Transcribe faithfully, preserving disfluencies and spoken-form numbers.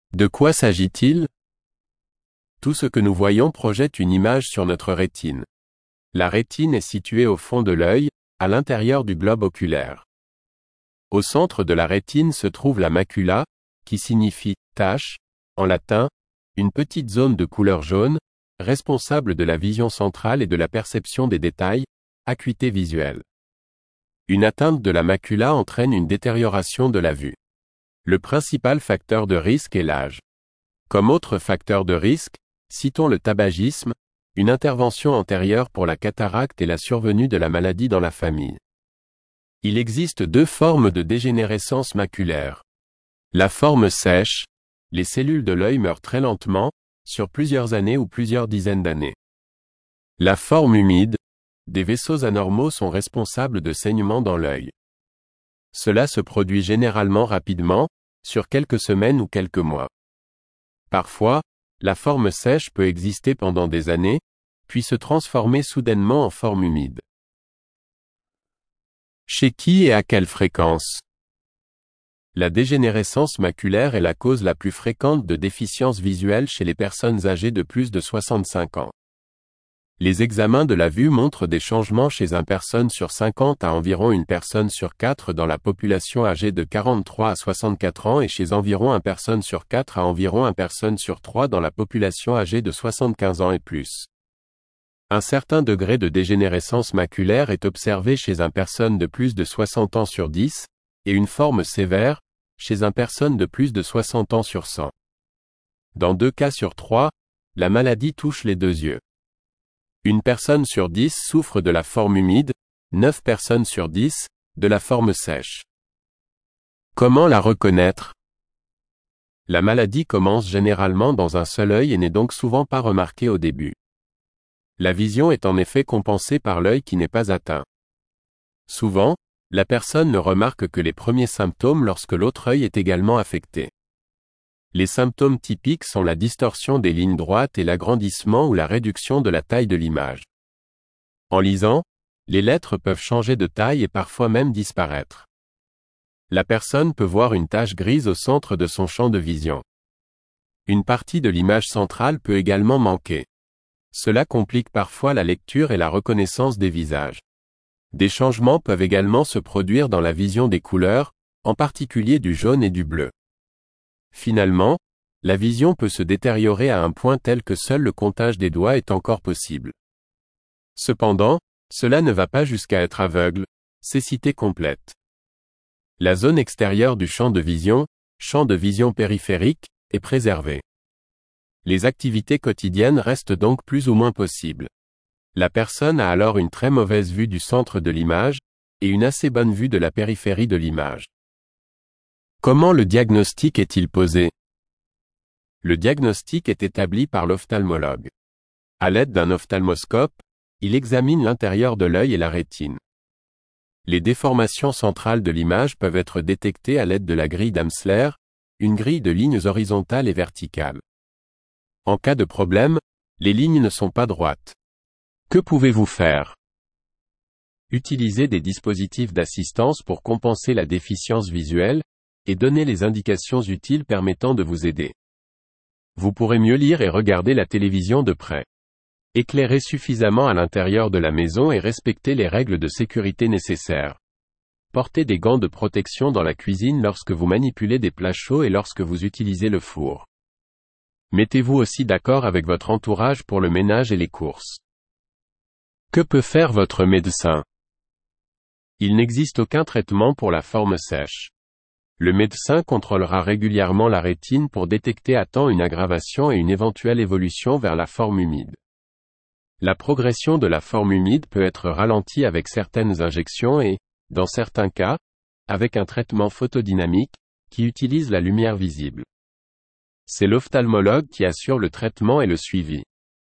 De quoi s'agit-il? Tout ce que nous voyons projette une image sur notre rétine. La rétine est située au fond de l'œil, à l'intérieur du globe oculaire. Au centre de la rétine se trouve la macula, qui signifie « tache », en latin, une petite zone de couleur jaune, responsable de la vision centrale et de la perception des détails, acuité visuelle. Une atteinte de la macula entraîne une détérioration de la vue. Le principal facteur de risque est l'âge. Comme autre facteur de risque, citons le tabagisme, une intervention antérieure pour la cataracte et la survenue de la maladie dans la famille. Il existe deux formes de dégénérescence maculaire. La forme sèche, les cellules de l'œil meurent très lentement, sur plusieurs années ou plusieurs dizaines d'années. La forme humide, des vaisseaux anormaux sont responsables de saignements dans l'œil. Cela se produit généralement rapidement, sur quelques semaines ou quelques mois. Parfois, la forme sèche peut exister pendant des années, puis se transformer soudainement en forme humide. Chez qui et à quelle fréquence? La dégénérescence maculaire est la cause la plus fréquente de déficience visuelle chez les personnes âgées de plus de soixante-cinq ans. Les examens de la vue montrent des changements chez une personne sur cinquante à environ une personne sur quatre dans la population âgée de quarante-trois à soixante-quatre ans et chez environ une personne sur quatre à environ une personne sur trois dans la population âgée de soixante-quinze ans et plus. Un certain degré de dégénérescence maculaire est observé chez une personne de plus de soixante ans sur dix, et une forme sévère, chez une personne de plus de soixante ans sur cent. Dans deux cas sur trois, la maladie touche les deux yeux. Une personne sur dix souffre de la forme humide, neuf personnes sur dix, de la forme sèche. Comment la reconnaître? La maladie commence généralement dans un seul œil et n'est donc souvent pas remarquée au début. La vision est en effet compensée par l'œil qui n'est pas atteint. Souvent, la personne ne remarque que les premiers symptômes lorsque l'autre œil est également affecté. Les symptômes typiques sont la distorsion des lignes droites et l'agrandissement ou la réduction de la taille de l'image. En lisant, les lettres peuvent changer de taille et parfois même disparaître. La personne peut voir une tache grise au centre de son champ de vision. Une partie de l'image centrale peut également manquer. Cela complique parfois la lecture et la reconnaissance des visages. Des changements peuvent également se produire dans la vision des couleurs, en particulier du jaune et du bleu. Finalement, la vision peut se détériorer à un point tel que seul le comptage des doigts est encore possible. Cependant, cela ne va pas jusqu'à être aveugle, cécité complète. La zone extérieure du champ de vision, champ de vision périphérique, est préservée. Les activités quotidiennes restent donc plus ou moins possibles. La personne a alors une très mauvaise vue du centre de l'image, et une assez bonne vue de la périphérie de l'image. Comment le diagnostic est-il posé? Le diagnostic est établi par l'ophtalmologue. À l'aide d'un ophtalmoscope, il examine l'intérieur de l'œil et la rétine. Les déformations centrales de l'image peuvent être détectées à l'aide de la grille d'Amsler, une grille de lignes horizontales et verticales. En cas de problème, les lignes ne sont pas droites. Que pouvez-vous faire? Utilisez des dispositifs d'assistance pour compenser la déficience visuelle, et donner les indications utiles permettant de vous aider. Vous pourrez mieux lire et regarder la télévision de près. Éclairez suffisamment à l'intérieur de la maison et respectez les règles de sécurité nécessaires. Portez des gants de protection dans la cuisine lorsque vous manipulez des plats chauds et lorsque vous utilisez le four. Mettez-vous aussi d'accord avec votre entourage pour le ménage et les courses. Que peut faire votre médecin? Il n'existe aucun traitement pour la forme sèche. Le médecin contrôlera régulièrement la rétine pour détecter à temps une aggravation et une éventuelle évolution vers la forme humide. La progression de la forme humide peut être ralentie avec certaines injections et, dans certains cas, avec un traitement photodynamique, qui utilise la lumière visible. C'est l'ophtalmologue qui assure le traitement et le suivi.